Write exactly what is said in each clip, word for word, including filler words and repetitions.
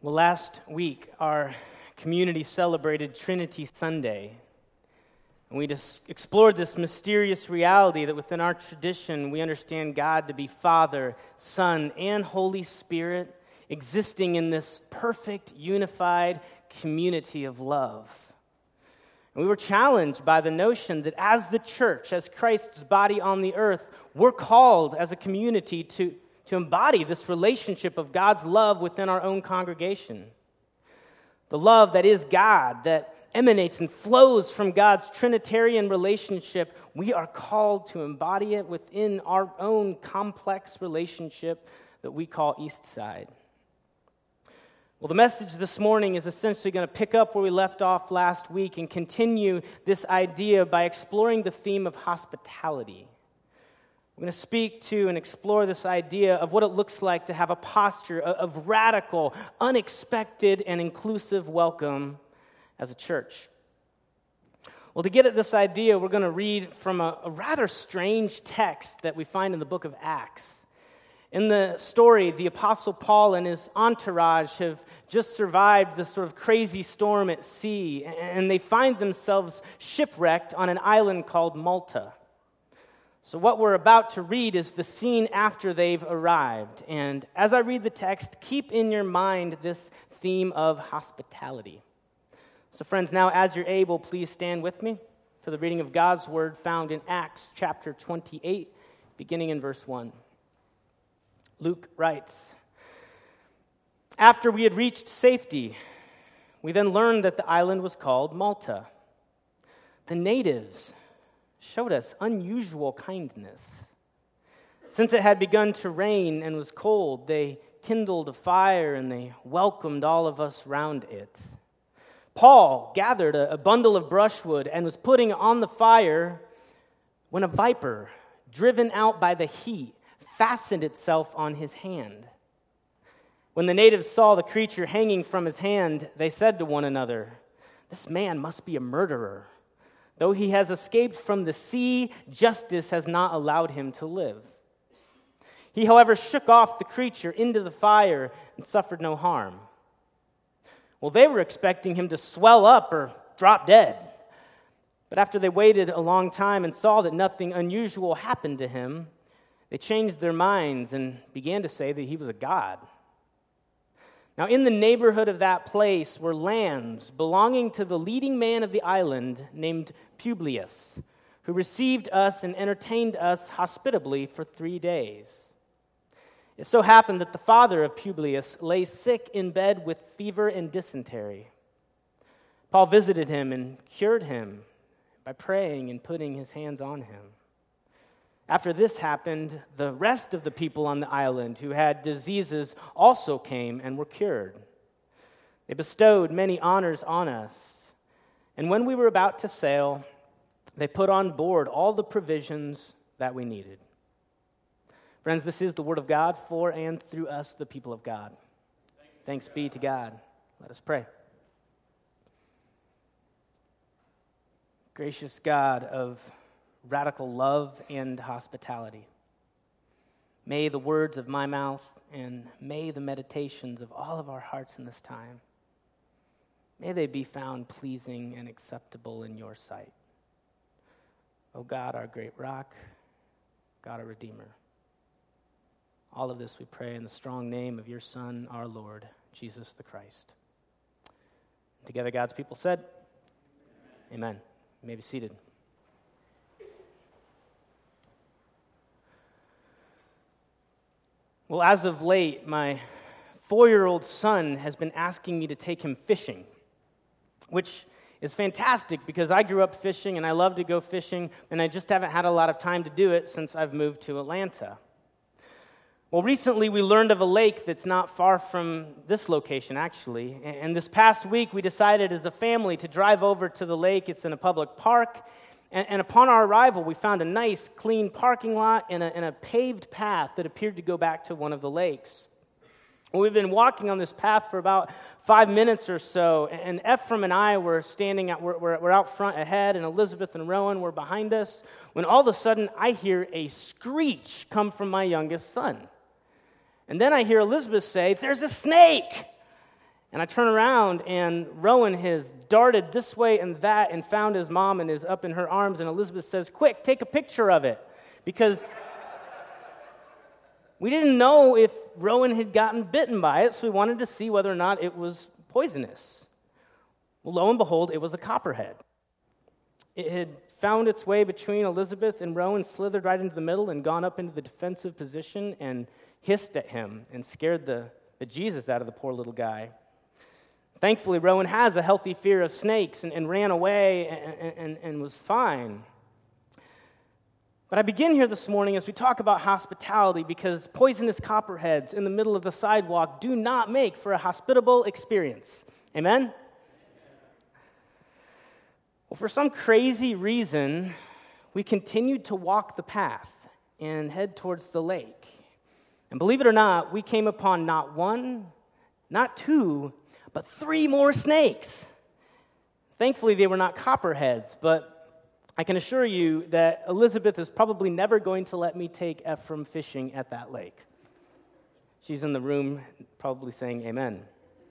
Well, last week, our community celebrated Trinity Sunday, and we just explored this mysterious reality that within our tradition, we understand God to be Father, Son, and Holy Spirit, existing in this perfect, unified community of love. And we were challenged by the notion that as the church, as Christ's body on the earth, we're called as a community to to embody this relationship of God's love within our own congregation. The love that is God, that emanates and flows from God's Trinitarian relationship, we are called to embody it within our own complex relationship that we call Eastside. Well, the message this morning is essentially going to pick up where we left off last week and continue this idea by exploring the theme of hospitality. We're going to speak to and explore this idea of what it looks like to have a posture of radical, unexpected, and inclusive welcome as a church. Well, to get at this idea, we're going to read from a, a rather strange text that we find in the book of Acts. In the story, the Apostle Paul and his entourage have just survived this sort of crazy storm at sea, and they find themselves shipwrecked on an island called Malta. So what we're about to read is the scene after they've arrived. And as I read the text, keep in your mind this theme of hospitality. So friends, now as you're able, please stand with me for the reading of God's word found in Acts chapter twenty-eight, beginning in verse one. Luke writes, "After we had reached safety, we then learned that the island was called Malta. The natives showed us unusual kindness. Since it had begun to rain and was cold, they kindled a fire and they welcomed all of us round it. Paul gathered a, a bundle of brushwood and was putting on the fire when a viper, driven out by the heat, fastened itself on his hand. When the natives saw the creature hanging from his hand, they said to one another, 'This man must be a murderer. Though he has escaped from the sea, justice has not allowed him to live.' He, however, shook off the creature into the fire and suffered no harm. Well, they were expecting him to swell up or drop dead. But after they waited a long time and saw that nothing unusual happened to him, they changed their minds and began to say that he was a god. Now, in the neighborhood of that place were lands belonging to the leading man of the island named Publius, who received us and entertained us hospitably for three days. It so happened that the father of Publius lay sick in bed with fever and dysentery. Paul visited him and cured him by praying and putting his hands on him. After this happened, the rest of the people on the island who had diseases also came and were cured. They bestowed many honors on us, and when we were about to sail, they put on board all the provisions that we needed." Friends, this is the word of God for and through us, the people of God. Thanks, Thanks be to God. Let us pray. Gracious God of radical love and hospitality, may the words of my mouth and may the meditations of all of our hearts in this time, may they be found pleasing and acceptable in your sight. O God, our great rock, God, our Redeemer. All of this we pray in the strong name of your Son, our Lord, Jesus the Christ. Together, God's people said, Amen. Amen. You may be seated. Well, as of late, my four-year-old son has been asking me to take him fishing, which is fantastic because I grew up fishing and I love to go fishing, and I just haven't had a lot of time to do it since I've moved to Atlanta. Well, recently we learned of a lake that's not far from this location, actually, and this past week we decided as a family to drive over to the lake. It's in a public park. And, and upon our arrival, we found a nice, clean parking lot and a, and a paved path that appeared to go back to one of the lakes. Well, we've been walking on this path for about five minutes or so, and Ephraim and I were standing out, we're, we're, we're out front ahead, and Elizabeth and Rowan were behind us, when all of a sudden I hear a screech come from my youngest son. And then I hear Elizabeth say, "There's a snake!" And I turn around, and Rowan has darted this way and that and found his mom and is up in her arms, and Elizabeth says, "Quick, take a picture of it," because we didn't know if Rowan had gotten bitten by it, so we wanted to see whether or not it was poisonous. Well, lo and behold, it was a copperhead. It had found its way between Elizabeth and Rowan, slithered right into the middle, and gone up into the defensive position and hissed at him and scared the, the Jesus out of the poor little guy. Thankfully, Rowan has a healthy fear of snakes and, and ran away and, and, and was fine. But I begin here this morning as we talk about hospitality because poisonous copperheads in the middle of the sidewalk do not make for a hospitable experience. Amen? Well, for some crazy reason, we continued to walk the path and head towards the lake. And believe it or not, we came upon not one, not two, but three more snakes. Thankfully, they were not copperheads, but I can assure you that Elizabeth is probably never going to let me take Ephraim fishing at that lake. She's in the room probably saying amen.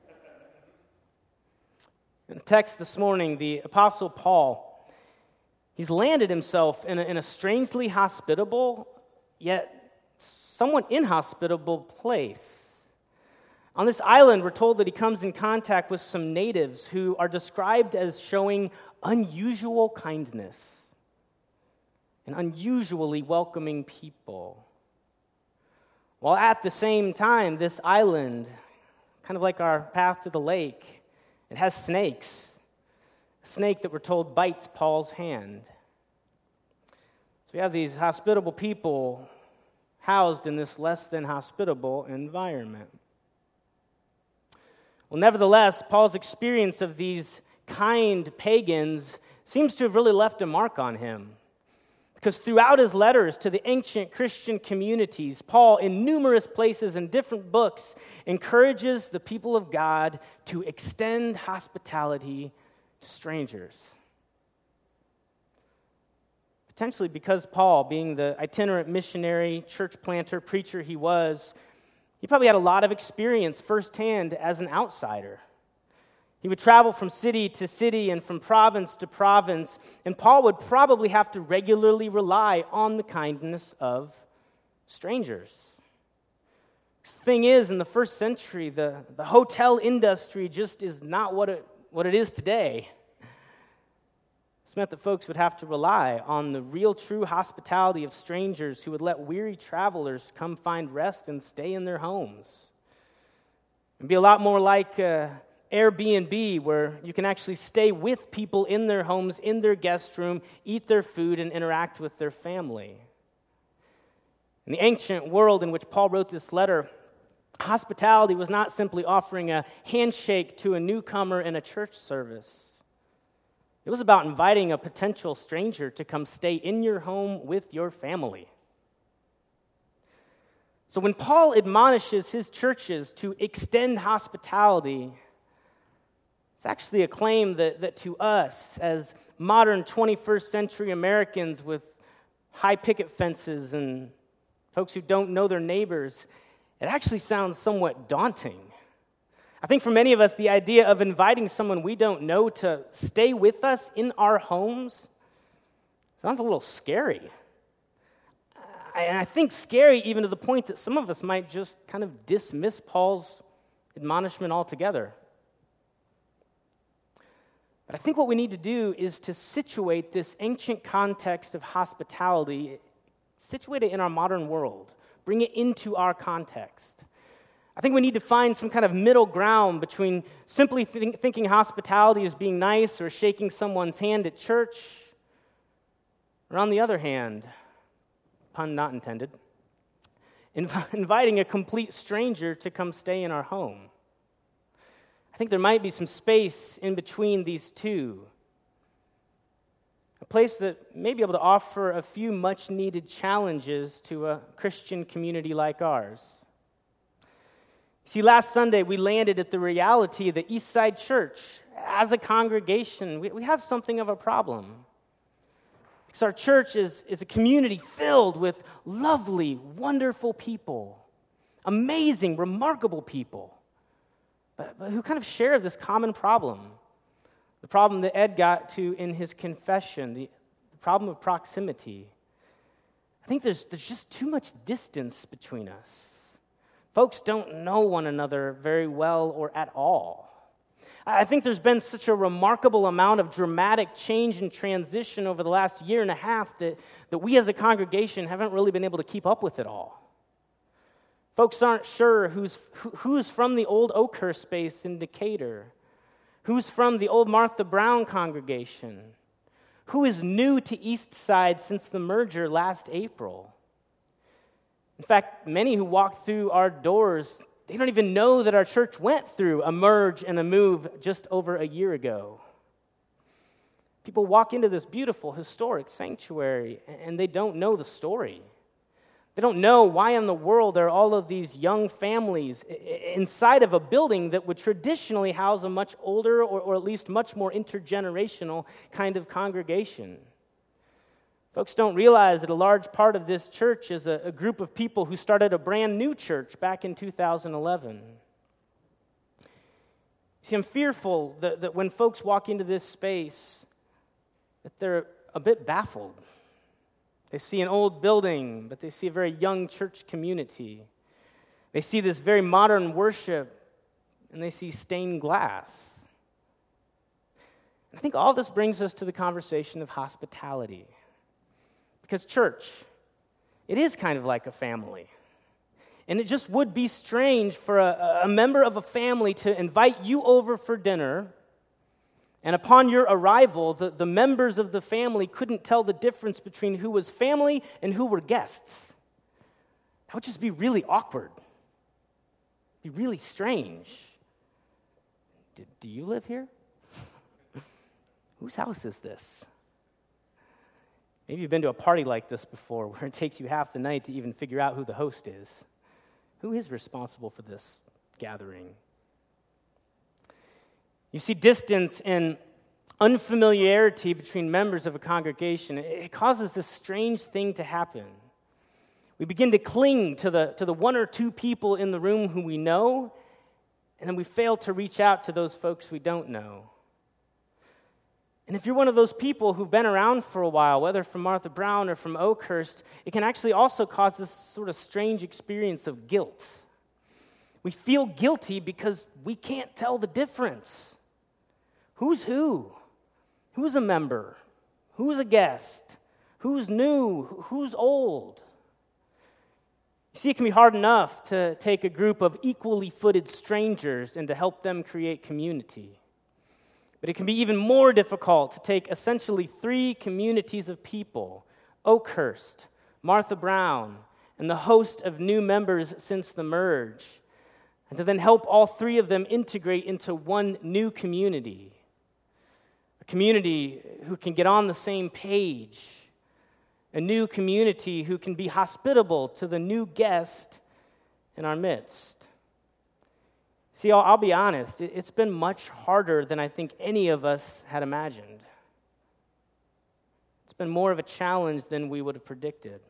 In the text this morning, the Apostle Paul, he's landed himself in a, in a strangely hospitable, yet somewhat inhospitable place. On this island, we're told that he comes in contact with some natives who are described as showing unusual kindness and unusually welcoming people. While at the same time, this island, kind of like our path to the lake, it has snakes. A snake that we're told bites Paul's hand. So we have these hospitable people housed in this less than hospitable environment. Well, nevertheless, Paul's experience of these kind pagans seems to have really left a mark on him. Because throughout his letters to the ancient Christian communities, Paul, in numerous places in different books, encourages the people of God to extend hospitality to strangers. Potentially because Paul, being the itinerant missionary, church planter, preacher he was, he probably had a lot of experience firsthand as an outsider. He would travel from city to city and from province to province, and Paul would probably have to regularly rely on the kindness of strangers. The thing is, in the first century, the, the hotel industry just is not what it, what it is today. This meant that folks would have to rely on the real, true hospitality of strangers who would let weary travelers come find rest and stay in their homes. It'd be a lot more like uh, Airbnb, where you can actually stay with people in their homes, in their guest room, eat their food, and interact with their family. In the ancient world in which Paul wrote this letter, hospitality was not simply offering a handshake to a newcomer in a church service. It was about inviting a potential stranger to come stay in your home with your family. So when Paul admonishes his churches to extend hospitality, it's actually a claim that, that to us, as modern twenty-first century Americans with high picket fences and folks who don't know their neighbors, it actually sounds somewhat daunting. I think for many of us, the idea of inviting someone we don't know to stay with us in our homes sounds a little scary. And I think scary even to the point that some of us might just kind of dismiss Paul's admonishment altogether. But I think what we need to do is to situate this ancient context of hospitality, situate it in our modern world, bring it into our context. I think we need to find some kind of middle ground between simply think, thinking hospitality is being nice or shaking someone's hand at church, or on the other hand, pun not intended, inv- inviting a complete stranger to come stay in our home. I think there might be some space in between these two. A place that may be able to offer a few much-needed challenges to a Christian community like ours. See, last Sunday we landed at the reality that Eastside Church, as a congregation, we, we have something of a problem. Because our church is, is a community filled with lovely, wonderful people, amazing, remarkable people. but, but who kind of share this common problem. The problem that Ed got to in his confession, the, the problem of proximity. I think there's, there's just too much distance between us. Folks don't know one another very well or at all. I think there's been such a remarkable amount of dramatic change and transition over the last year and a half that, that we as a congregation haven't really been able to keep up with it all. Folks aren't sure who's, who, who's from the old Oakhurst space in Decatur, who's from the old Martha Brown congregation, who is new to Eastside since the merger last April. In fact, many who walk through our doors, they don't even know that our church went through a merge and a move just over a year ago. People walk into this beautiful, historic sanctuary, and they don't know the story. They don't know why in the world there are all of these young families inside of a building that would traditionally house a much older or, or at least much more intergenerational kind of congregation. Folks don't realize that a large part of this church is a, a group of people who started a brand new church back in two thousand eleven. See, I'm fearful that, that when folks walk into this space, that they're a bit baffled. They see an old building, but they see a very young church community. They see this very modern worship, and they see stained glass. And I think all this brings us to the conversation of hospitality. Because church, it is kind of like a family. And it just would be strange for a, a member of a family to invite you over for dinner, and upon your arrival, the, the members of the family couldn't tell the difference between who was family and who were guests. That would just be really awkward. Be really strange. Do, do you live here? Whose house is this? Maybe you've been to a party like this before where it takes you half the night to even figure out who the host is. Who is responsible for this gathering? You see, distance and unfamiliarity between members of a congregation, it causes this strange thing to happen. We begin to cling to the, to the one or two people in the room who we know, and then we fail to reach out to those folks we don't know. And if you're one of those people who've been around for a while, whether from Martha Brown or from Oakhurst, it can actually also cause this sort of strange experience of guilt. We feel guilty because we can't tell the difference. Who's who? Who's a member? Who's a guest? Who's new? Who's old? You see, it can be hard enough to take a group of equally footed strangers and to help them create community. But it can be even more difficult to take essentially three communities of people, Oakhurst, Martha Brown, and the host of new members since the merge, and to then help all three of them integrate into one new community. A community who can get on the same page. A new community who can be hospitable to the new guest in our midst. See, I'll, I'll be honest, it, it's been much harder than I think any of us had imagined. It's been more of a challenge than we would have predicted.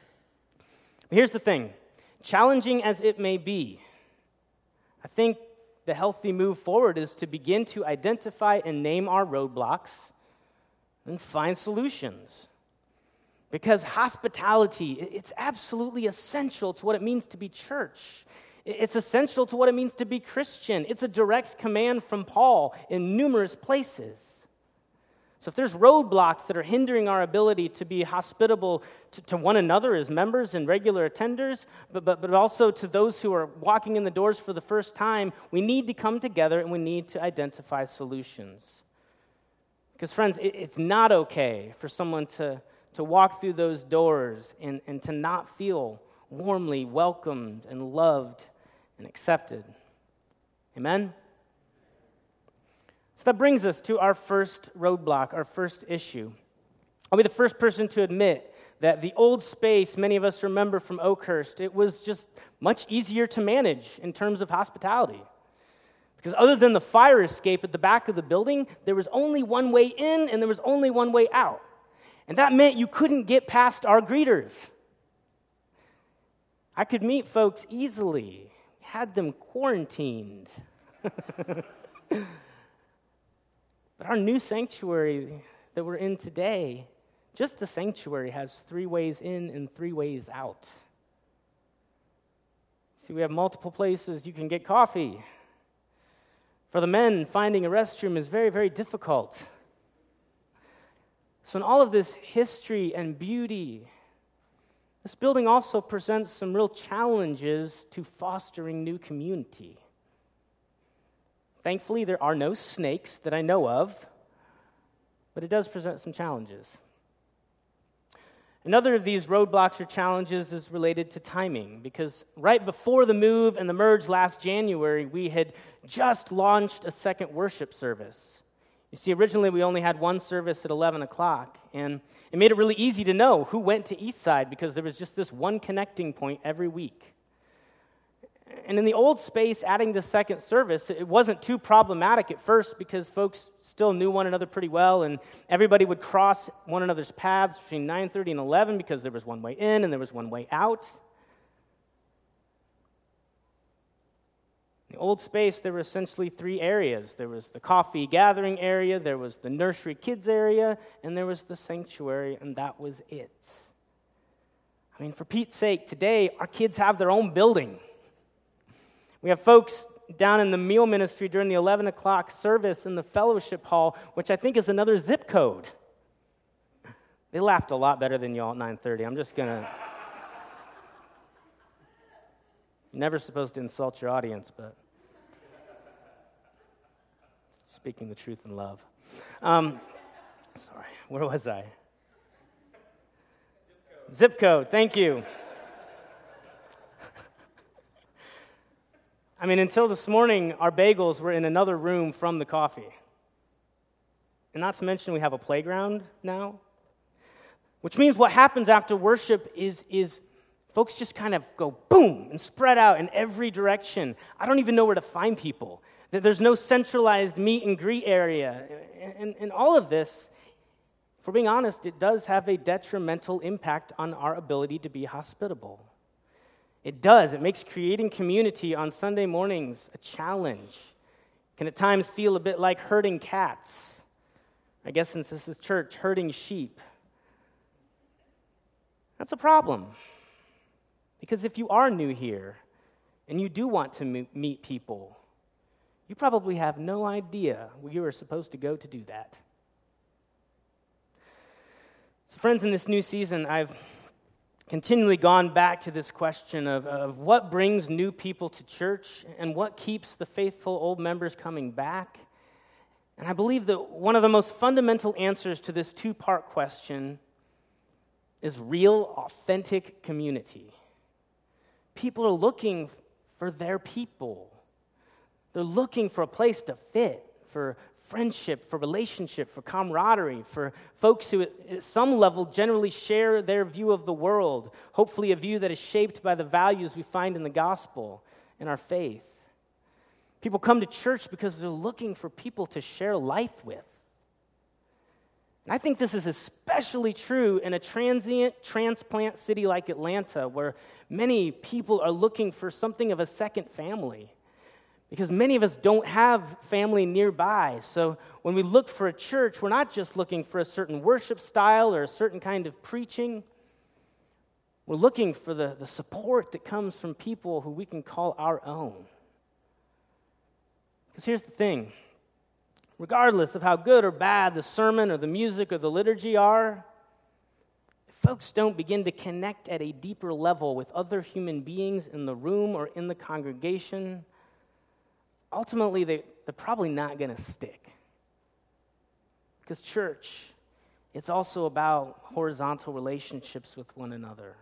But here's the thing, challenging as it may be, I think the healthy move forward is to begin to identify and name our roadblocks and find solutions. Because hospitality, it's absolutely essential to what it means to be church. It's essential to what it means to be Christian. It's a direct command from Paul in numerous places. So if there's roadblocks that are hindering our ability to be hospitable to, to one another as members and regular attenders, but, but, but also to those who are walking in the doors for the first time, we need to come together and we need to identify solutions. Because friends, it, it's not okay for someone to, to walk through those doors and, and to not feel warmly welcomed and loved and accepted. Amen? So that brings us to our first roadblock, our first issue. I'll be the first person to admit that the old space many of us remember from Oakhurst, it was just much easier to manage in terms of hospitality. Because other than the fire escape at the back of the building, there was only one way in and there was only one way out. And that meant you couldn't get past our greeters. I could meet folks easily. We had them quarantined. But our new sanctuary that we're in today, just the sanctuary has three ways in and three ways out. See, we have multiple places you can get coffee. For the men, finding a restroom is very, very difficult. So in all of this history and beauty, this building also presents some real challenges to fostering new community. Thankfully, there are no snakes that I know of, but it does present some challenges. Another of these roadblocks or challenges is related to timing, because right before the move and the merge last January, we had just launched a second worship service. You see, originally we only had one service at eleven o'clock, and it made it really easy to know who went to Eastside because there was just this one connecting point every week. And in the old space, adding the second service, it wasn't too problematic at first because folks still knew one another pretty well, and everybody would cross one another's paths between nine thirty and eleven because there was one way in and there was one way out. In the old space, there were essentially three areas. There was the coffee gathering area, there was the nursery kids area, and there was the sanctuary, and that was it. I mean, for Pete's sake, today, our kids have their own building. We have folks down in the meal ministry during the eleven o'clock service in the fellowship hall, which I think is another zip code. They laughed a lot better than y'all at nine thirty. I'm just going to... You're never supposed to insult your audience, but speaking the truth in love. Um, sorry, where was I? Zip code. Zip code, thank you. I mean, until this morning, our bagels were in another room from the coffee. And not to mention we have a playground now, which means what happens after worship is, is folks just kind of go boom and spread out in every direction. I don't even know where to find people. There's no centralized meet and greet area. And, and all of this, if we're being honest, it does have a detrimental impact on our ability to be hospitable. It does. It makes creating community on Sunday mornings a challenge. It can at times feel a bit like herding cats. I guess since this is church, herding sheep. That's a problem. Because if you are new here and you do want to meet people, you probably have no idea where you are supposed to go to do that. So friends, in this new season, I've continually gone back to this question of, of what brings new people to church and what keeps the faithful old members coming back. And I believe that one of the most fundamental answers to this two-part question is real, authentic community. People are looking for their people. They're looking for a place to fit, for friendship, for relationship, for camaraderie, for folks who at some level generally share their view of the world, hopefully a view that is shaped by the values we find in the gospel and our faith. People come to church because they're looking for people to share life with. And I think this is especially true in a transient transplant city like Atlanta, where many people are looking for something of a second family. Because many of us don't have family nearby. So when we look for a church, we're not just looking for a certain worship style or a certain kind of preaching. We're looking for the, the support that comes from people who we can call our own. Because here's the thing. Regardless of how good or bad the sermon or the music or the liturgy are, if folks don't begin to connect at a deeper level with other human beings in the room or in the congregation, ultimately, they, they're probably not going to stick. Because church, it's also about horizontal relationships with one another.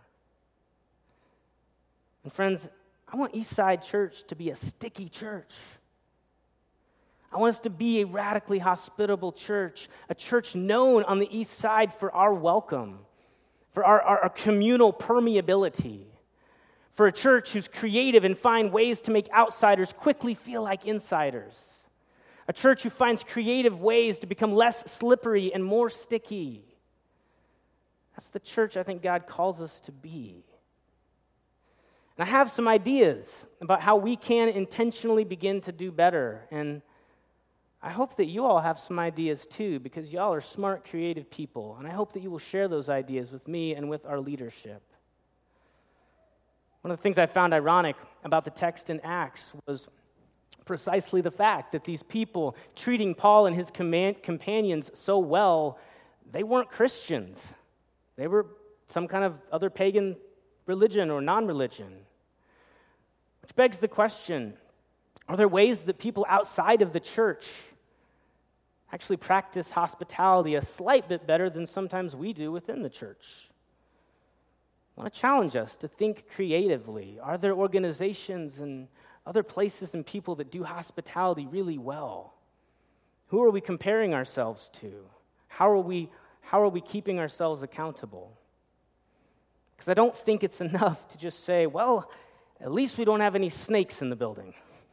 And friends, I want Eastside Church to be a sticky church. I want us to be a radically hospitable church, a church known on the East Side for our welcome, for our, our, our communal permeability, for a church who's creative and find ways to make outsiders quickly feel like insiders. A church who finds creative ways to become less slippery and more sticky. That's the church I think God calls us to be. And I have some ideas about how we can intentionally begin to do better. And I hope that you all have some ideas too, because y'all are smart, creative people. And I hope that you will share those ideas with me and with our leadership. One of the things I found ironic about the text in Acts was precisely the fact that these people treating Paul and his command, companions so well, they weren't Christians. They were some kind of other pagan religion or non-religion. Which begs the question, are there ways that people outside of the church actually practice hospitality a slight bit better than sometimes we do within the church? I want to challenge us to think creatively. Are there organizations and other places and people that do hospitality really well? Who are we comparing ourselves to? How are we, how are we keeping ourselves accountable? Because I don't think it's enough to just say, well, at least we don't have any snakes in the building.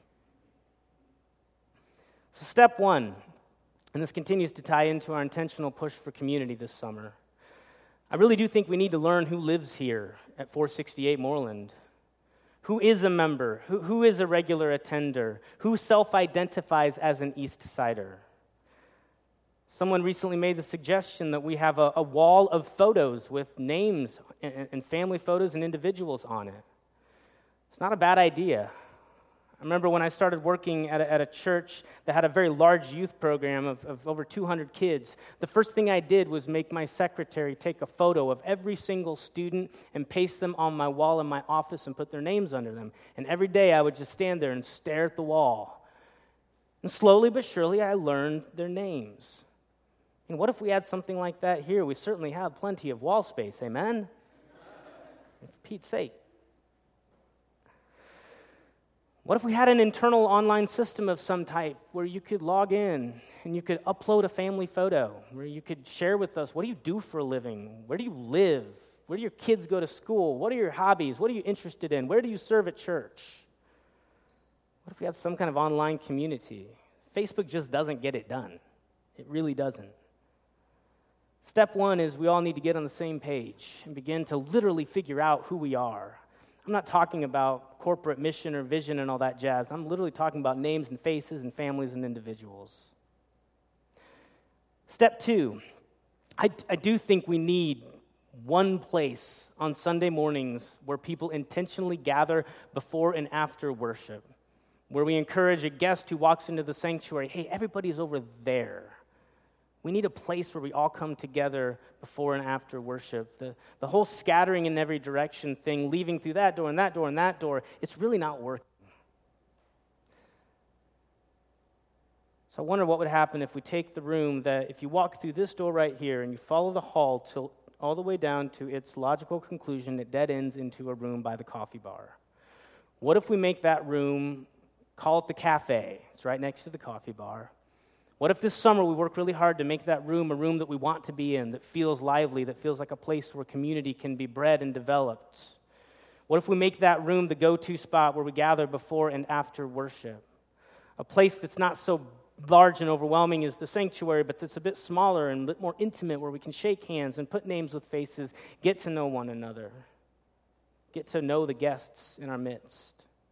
So step one, and this continues to tie into our intentional push for community this summer, I really do think we need to learn who lives here at four sixty-eight Moreland. Who is a member? Who, who is a regular attender? Who self-identifies as an East Sider? Someone recently made the suggestion that we have a, a wall of photos with names and, and family photos and individuals on it. It's not a bad idea. I remember when I started working at a, at a church that had a very large youth program of, of over two hundred kids, the first thing I did was make my secretary take a photo of every single student and paste them on my wall in my office and put their names under them. And every day I would just stand there and stare at the wall. And slowly but surely I learned their names. And what if we had something like that here? We certainly have plenty of wall space, amen? For Pete's sake. What if we had an internal online system of some type where you could log in and you could upload a family photo, where you could share with us, what do you do for a living? Where do you live? Where do your kids go to school? What are your hobbies? What are you interested in? Where do you serve at church? What if we had some kind of online community? Facebook just doesn't get it done. It really doesn't. Step one is we all need to get on the same page and begin to literally figure out who we are. I'm not talking about corporate mission or vision and all that jazz. I'm literally talking about names and faces and families and individuals. Step two, I, I do think we need one place on Sunday mornings where people intentionally gather before and after worship, where we encourage a guest who walks into the sanctuary, hey, everybody's over there. We need a place where we all come together before and after worship. The, the whole scattering in every direction thing, leaving through that door and that door and that door, it's really not working. So I wonder what would happen if we take the room that, if you walk through this door right here and you follow the hall till all the way down to its logical conclusion, it dead ends into a room by the coffee bar. What if we make that room, call it the cafe? It's right next to the coffee bar. What if this summer we work really hard to make that room a room that we want to be in, that feels lively, that feels like a place where community can be bred and developed? What if we make that room the go-to spot where we gather before and after worship? A place that's not so large and overwhelming as the sanctuary, but that's a bit smaller and a bit more intimate, where we can shake hands and put names with faces, get to know one another, get to know the guests in our midst.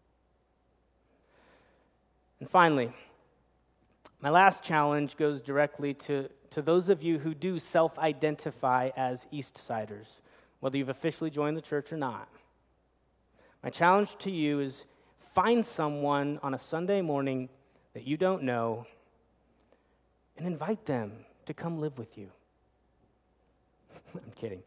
And finally, my last challenge goes directly to, to those of you who do self-identify as East Siders, whether you've officially joined the church or not. My challenge to you is find someone on a Sunday morning that you don't know and invite them to come live with you. I'm kidding.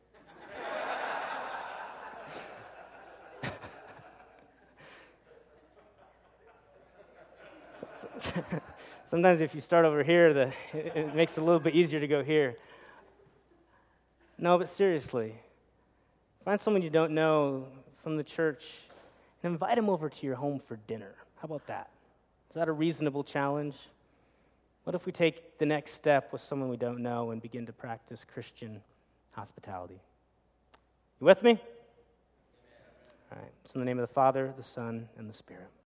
Sometimes if you start over here, the, it, it makes it a little bit easier to go here. No, but seriously, find someone you don't know from the church and invite them over to your home for dinner. How about that? Is that a reasonable challenge? What if we take the next step with someone we don't know and begin to practice Christian hospitality? You with me? All right. It's in the name of the Father, the Son, and the Spirit.